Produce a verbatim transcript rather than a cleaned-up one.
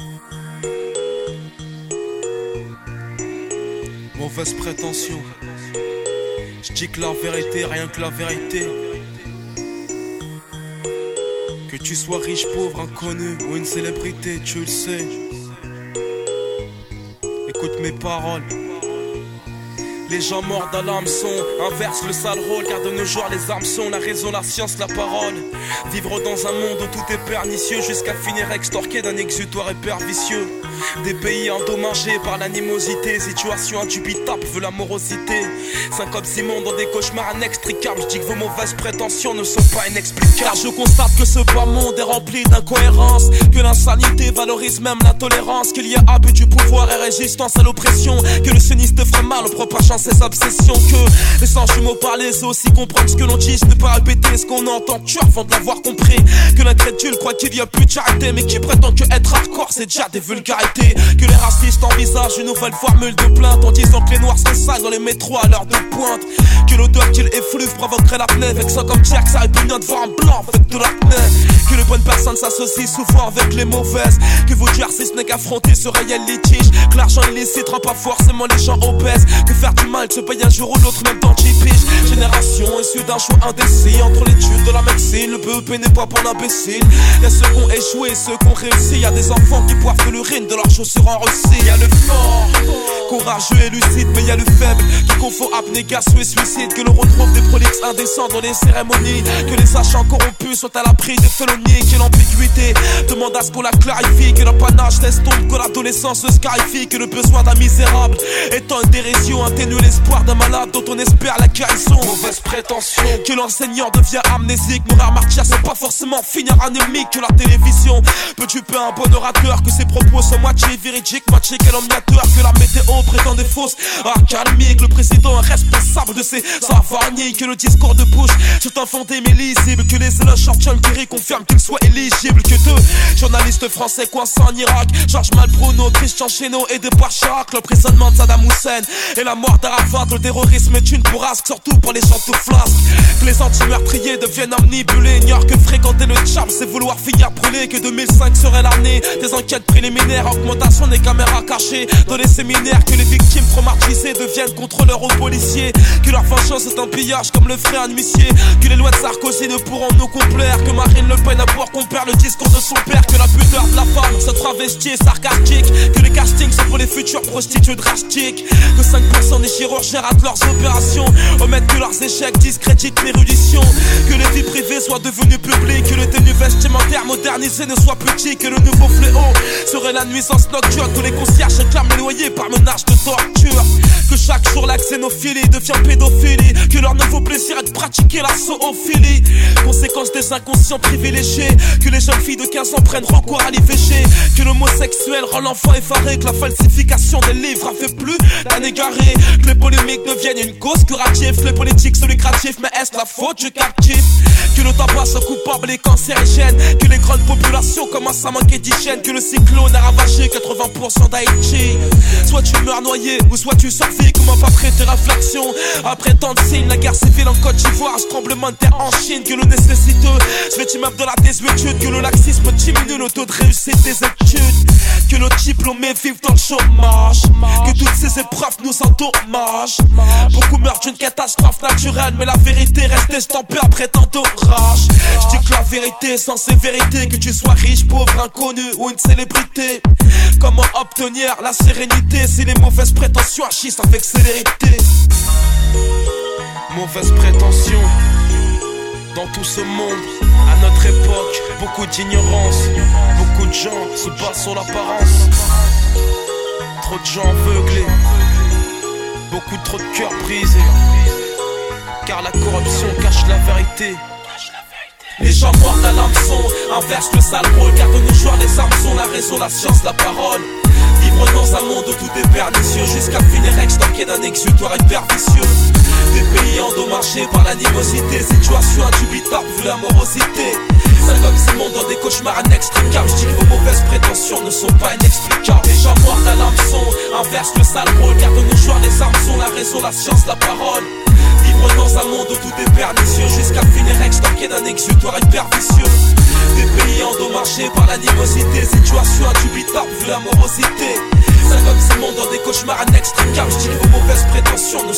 Mauvaise prétention. Je dis que la vérité, rien que la vérité. Que tu sois riche, pauvre, inconnu ou une célébrité, tu le sais. Écoute mes paroles. Les gens mordent à l'hameçon, inverse le sale rôle, car de nos jours les armes sont la raison, la science, la parole. Vivre dans un monde où tout est pernicieux, jusqu'à finir extorqué d'un exutoire hyper vicieux. Des pays endommagés par l'animosité, situation indubitable veut la morosité. Cinq hommes immondes dans des cauchemars inextricables. Je dis que vos mauvaises prétentions ne sont pas inexplicables. Car je constate que ce bas monde est rempli d'incohérences, que l'insanité valorise même l'intolérance, qu'il y a abus du pouvoir et résistance à l'oppression, que le sioniste ferait mal en propageant ses obsessions, que les sans jumeaux parlent, c'est aussi comprendre ce que l'on dit, ce n'est pas répéter ce qu'on entend tuer avant de l'avoir compris. Que l'incrédule croit qu'il y a plus de charité, mais qui prétend que être hardcore c'est déjà des vulgarités. Que les racistes envisagent une nouvelle formule de plainte en disant que les noirs sont sales dans les métros à l'heure de pointe. Que l'odeur qu'ils effluvent provoquerait l'apnée, vexant comme Jack, ça répugnant de voir un blanc fait de l'acné. Que les bonnes personnes s'associent souvent avec les mauvaises, que vous dire si ce n'est qu'affronter ce réel litige, que l'argent illicite rend pas forcément les gens obèses, que faire du mal se paye un jour ou l'autre même dans dix piges. Génération issue d'un choix indécis entre l'étude de la médecine, le B E P n'est pas pour l'imbécile. Y'a ceux qui ont échoué, ceux qui ont réussi, y'a des enfants qui boivent de l'urine de leurs chaussures en Russie. Y'a le fort, courageux et lucide, mais y'a le faible qui confond abnégation et suicide. Que l'on retrouve des prolixes indécents dans les cérémonies, que les sachants corrompus sont à l'abri des félonies, que l'ambiguïté demande à ce qu'on la clarifie, que l'apanage laisse tomber, que l'adolescence se scarifie, que le besoin d'un misérable étant une dérision atténue l'espoir d'un malade dont on espère la guérison. Mauvaise prétention. Que l'enseignant devient amnésique, mourir martyr c'est pas forcément finir anémique. Que la télévision peut tuer un bon orateur, que ses propos sont moitié véridiques, moitié calomniateurs, que la météo prétend des fausses accalmiques, le président est responsable de ses savarnies, que le discours de Bush sont infondés mais lisibles, que les éloges sortent John Kerry confirment qu'il soit éligible, que deux journalistes français coincés en Irak, Georges Malbruno, Christian Chesneau et Debouche Chirac, l'emprisonnement de Saddam Hussein et la mort d'Arafat, le terrorisme est une bourrasque, surtout pour les chanteurs flasques. Que les anti-meurtriers deviennent omnibulés, ignorent que fréquenter le charme c'est vouloir finir brûlé, que deux mille cinq serait l'année des enquêtes préliminaires, augmentation des caméras cachées dans les séminaires, que les victimes traumatisées deviennent contrôleurs aux policiers, que leur vengeance est un pillage comme le ferait un huissier, que les lois de Sarkozy ne pourront nous complaire, que Marine Le Pen a pour qu'on perd le discours de son père, que la pudeur de la femme se travestit et sarcastique, que les castings sont pour les futures prostituées drastiques, que cinq pour cent des chirurgiens ratent leurs opérations, omettent que leurs échecs discréditent l'érudition, que les vies privées soient devenues publiques, que le tenue vestimentaire modernisé ne soit petit, que le nouveau fléau serait la nuisance nocturne, que les concierges réclament les loyers par menace de torture, que chaque jour la xénophilie devient pédophilie, que leur nouveau plaisir est de pratiquer la zoophilie, conséquence des inconscients privilégiés, que les jeunes filles de quinze ans prennent recours à l'I V G, que l'homosexuel rend l'enfant effaré, que la falsification des livres a fait plus d'un égaré, que les polémiques deviennent une cause curative, que les politiques sont lucratifs, mais est-ce la faute du captif, que le tabac soit coupable et cancérigène, que les grandes populations commencent à manquer d'hygiène, que le cyclone a ravagé quatre-vingts pour cent d'Haïti. Soit tu meurs noyé, ou soit tu survis. Comment pas après tes réflexions? Après tant de signes, la guerre civile en Côte d'Ivoire, ce tremblement de terre en Chine, que le nécessiteux se fait immeuble de la désuétude, que le laxisme diminue le taux de réussite des études, que nos diplômés vivent dans le chômage, que toutes ces épreuves nous endommagent. Beaucoup meurent d'une catastrophe naturelle, mais la vérité reste estampée après tant d'orage. Je dis que la vérité sans sévérité, que tu sois riche, pauvre, inconnu ou une célébrité. Comment obtenir la sérénité si les mauvaises prétentions agissent avec célérité? Mauvaise prétention. Dans tout ce monde, à notre époque, beaucoup d'ignorance. Beaucoup de gens se basent sur l'apparence. Trop de gens aveuglés. Beaucoup trop de cœurs brisés. Car la corruption cache la vérité. Les gens mordent à l'hameçon, inversent le sale rôle, car de nos jours les armes sont la raison, la science, la parole. Vivre dans un monde où tout est pernicieux, jusqu'à finir extorqué d'un exutoire hyper vicieux. Des pays endommagés par l'animosité, situation indubitable vu la morosité. C'est comme ces mondes dans des cauchemars inextricables. Je dis que vos mauvaises prétentions ne sont pas inexplicables. Les gens mordent à l'hameçon, inversent le sale rôle, car de nos jours les armes sont la raison, la science, la parole. Vivre dans un monde où tout est pernicieux, jusqu'à finir extorqué d'un exutoire hyper vicieux. Des pays endommagés par l'animosité, situation indubitable vu la morosité. Ça comme c'est le monde dans des cauchemars inextricables, je dis vos mauvaises prétentions